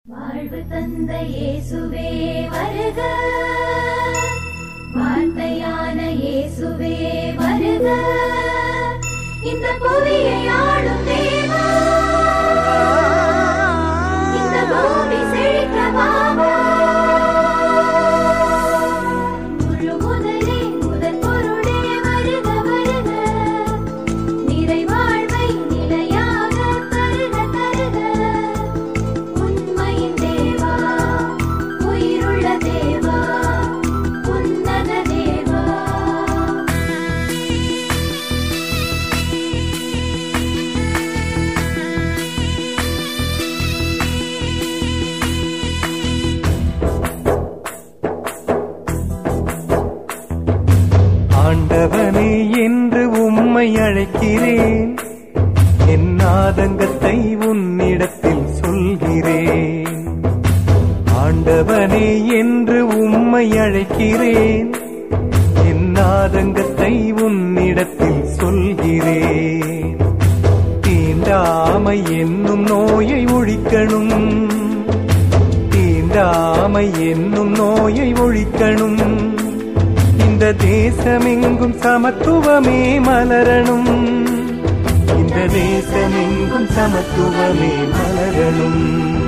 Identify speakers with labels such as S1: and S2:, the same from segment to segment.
S1: வாழ்வு தந்த இயேசுவே வருக, வார்த்தையான இயேசுவே வருக, இந்த புவியை ஆளும் தேவா, இந்த பூமி செழிக்க வாவா. முழு முதலே முதற் பொருளே வருக வருக, நிறை வாழ்வை நிலையாக தருக தருக. உண்மையின் தேவா, உயிருள்ள தேவா, உன்னத தேவா.
S2: ஆண்டவனே என்று உம்மை அழைக்கிறேன், என் ஆதங்கத்தை உன்னிடத்தில் சொல்கிறேன். ஆண்டவனே என்று உம்மை அழைக்கிறேன், என் ஆதங்கத்தை உன்னிடத்தில் சொல்கிறேன். தீண்டாமை என்னும் நோயை ஒழிக்கணும், தீண்டாமை என்னும் நோயை ஒழிக்கணும். இந்த தேசமெங்கும் சமத்துவமே மலரணும், இந்த தேசமெங்கும் சமத்துவமே மலரணும்.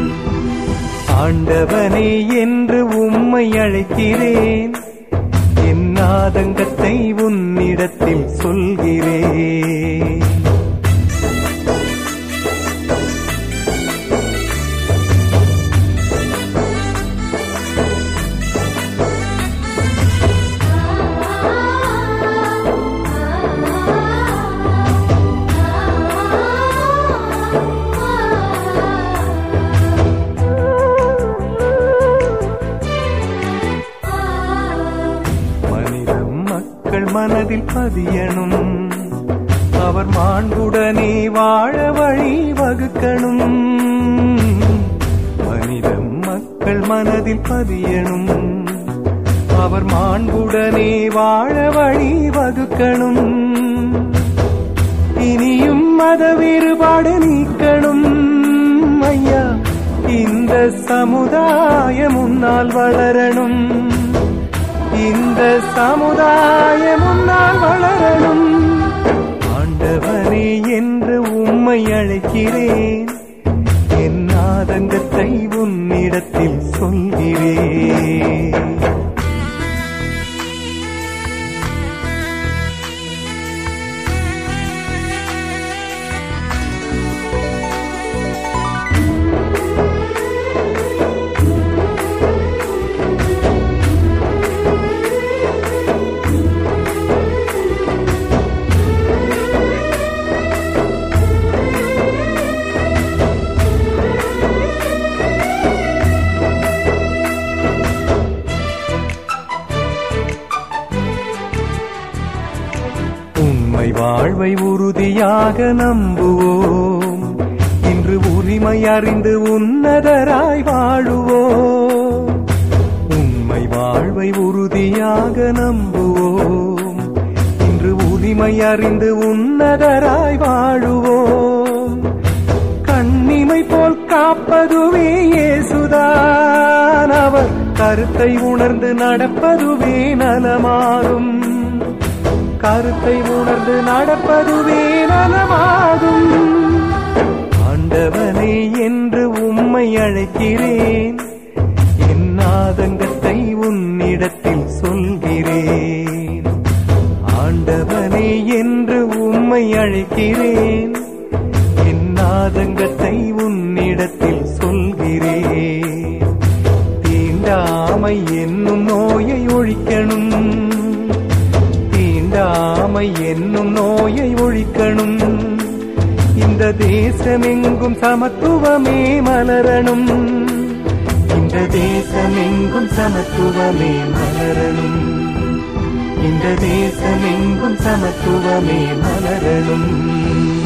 S2: ஆண்டவனே என்று உம்மை அழைக்கிறேன், என் ஆதங்கத்தை உன்னிடத்தில் சொல்கிறேன். மனதில் பதியணும், அவர் மாண்புடனே வாழ வழி வகுக்கணும். மனிதம் மக்கள் மனதில் பதியணும், அவர் மாண்புடனே வாழ வழி வகுக்கணும். இனியும் மத வேறுபாடு நீக்கணும் ஐயா, இந்த சமுதாயம் முன்னால் வளரணும், இந்த சமுதாயம் முன்னால் வளரணும். ஆண்டவரே என்று உம்மை அழைக்கிறேன், என் ஆதங்கத்தை உன்னிடத்தில் சொல்கிறேன். வாழ்வை உறுதியாக நம்புவோம், இன்று உரிமை அறிந்து உன்னதராய் வாழுவோம். உண்மை வாழ்வை உறுதியாக நம்புவோம், இன்று உரிமை அறிந்து உன்னதராய் வாழுவோம். கண்ணிமை போல் காப்பதுவே இயேசுதான், அவர் கருத்தை உணர்ந்து நடப்பதுவே நலமாகும், கருத்தை உணர்ந்து நடப்பதுவே நலமாகும். ஆண்டவனே என்று உம்மை அழைக்கிறேன், என் ஆதங்கத்தை உன்னிடத்தில் சொல்கிறேன். ஆண்டவனே என்று உம்மை அழைக்கிறேன், என் ஆதங்கத்தை உன்னிடத்தில் சொல்கிறேன். தீண்டாமை என்னும் நோயை ஒழிக்கணும், தீண்டாமை என்னும் நோயை ஒழிக்கணும். இந்த தேசமெங்கும் சமத்துவமே மலரணும், இந்த தேசமெங்கும் சமத்துவமே மலரணும், இந்த தேசமெங்கும் சமத்துவமே மலரணும்.